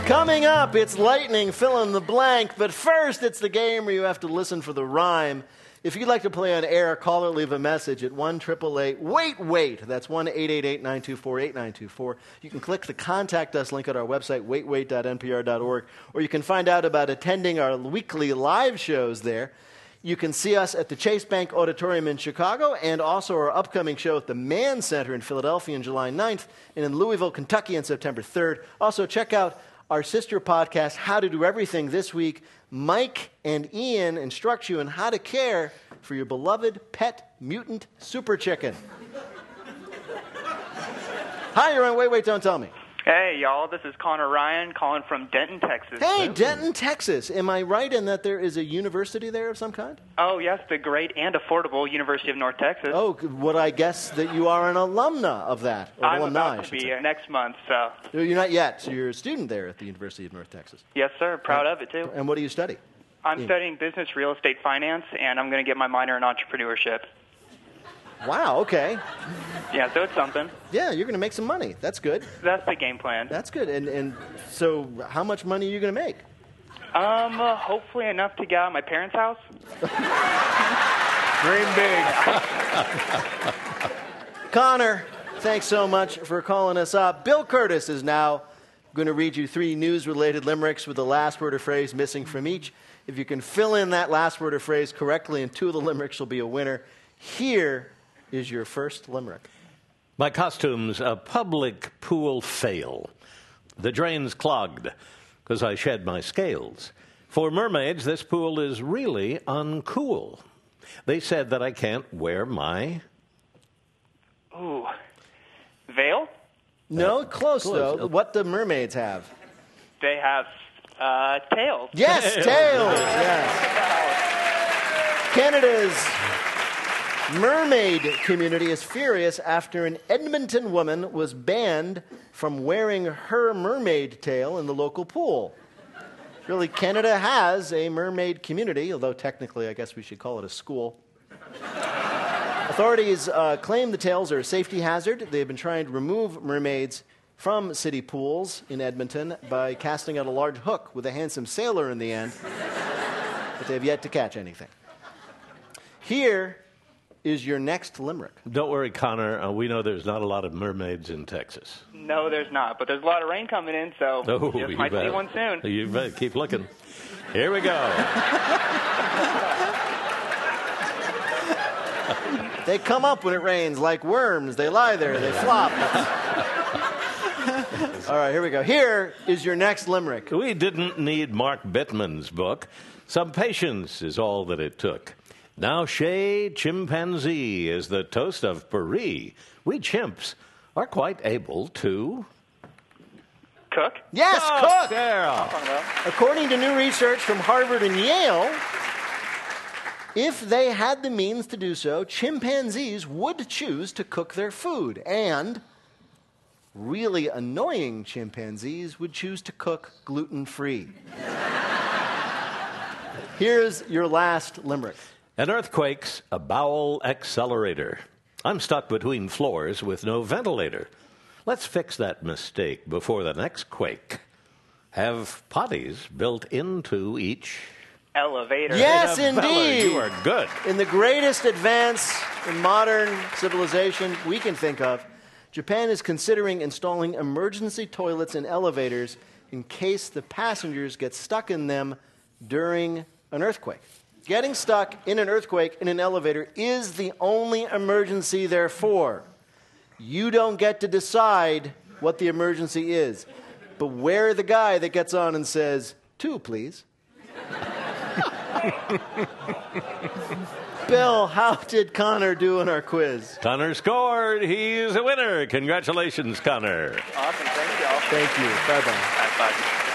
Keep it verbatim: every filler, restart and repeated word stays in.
Coming up, it's lightning, fill in the blank. But first, it's the game where you have to listen for the rhyme. If you'd like to play on air, call or leave a message at one eight eight eight, wait, wait. That's one eight eight eight, nine two four, eight nine two four. You can click the Contact Us link at our website, wait wait dot n p r dot org, or you can find out about attending our weekly live shows there. You can see us at the Chase Bank Auditorium in Chicago and also our upcoming show at the Mann Center in Philadelphia on July ninth and in Louisville, Kentucky on September third. Also, check out our sister podcast, How to Do Everything, this week. Mike and Ian instruct you on how to care for your beloved pet mutant super chicken. Hi, you're on Wait, Wait, Don't Tell Me. Hey, y'all. This is Connor Ryan calling from Denton, Texas. Hey, Denton, Texas. Am I right in that there is a university there of some kind? Oh, yes, the great and affordable University of North Texas. Oh, would I guess that you are an alumna of that? Or I'm alumni, about to be uh, next month, so. You're not yet. So you're a student there at the University of North Texas. Yes, sir. Proud and, of it, too. And what do you study? I'm yeah. studying business real estate finance, and I'm going to get my minor in entrepreneurship. Wow, okay. Yeah, so it's something. Yeah, you're going to make some money. That's good. That's the game plan. That's good. And and so how much money are you going to make? Um, uh, hopefully enough to get out of my parents' house. Dream big. Connor, thanks so much for calling us up. Bill Curtis is now going to read you three news-related limericks with the last word or phrase missing from each. If you can fill in that last word or phrase correctly, and two of the limericks will be a winner. Here is your first limerick. My costume's a public pool fail. The drain's clogged because I shed my scales. For mermaids, this pool is really uncool. They said that I can't wear my... Ooh. Veil? No, close, close. though. What do mermaids have? They have uh, tails. Yes, tails. Yes. Canada's mermaid community is furious after an Edmonton woman was banned from wearing her mermaid tail in the local pool. Really, Canada has a mermaid community, although technically I guess we should call it a school. Authorities uh, claim the tails are a safety hazard. They've been trying to remove mermaids from city pools in Edmonton by casting out a large hook with a handsome sailor in the end, but they've yet to catch anything. Here is your next limerick. Don't worry, Connor. Uh, we know there's not a lot of mermaids in Texas. No, there's not. But there's a lot of rain coming in, so oh, you you might bet. see one soon. You bet. Keep looking. Here we go. They come up when it rains like worms. They lie there. They flop. All right, here we go. Here is your next limerick. We didn't need Mark Bittman's book. Some patience is all that it took. Now Chez Chimpanzee is the toast of Paris. We chimps are quite able to... Cook? Yes, oh, cook! Sarah. According to new research from Harvard and Yale, if they had the means to do so, chimpanzees would choose to cook their food. And really annoying chimpanzees would choose to cook gluten-free. Here's your last limerick. An earthquake's a bowel accelerator. I'm stuck between floors with no ventilator. Let's fix that mistake before the next quake. Have potties built into each... elevator. Yes, Isabella, indeed. you are good. In the greatest advance in modern civilization we can think of, Japan is considering installing emergency toilets in elevators in case the passengers get stuck in them during an earthquake. Getting stuck in an earthquake in an elevator is the only emergency there for. You don't get to decide what the emergency is. Beware the guy that gets on and says, two, please. Bill, how did Connor do in our quiz? Connor scored. He's a winner. Congratulations, Connor. Awesome. Thank you all. Thank you. Bye-bye. Bye-bye.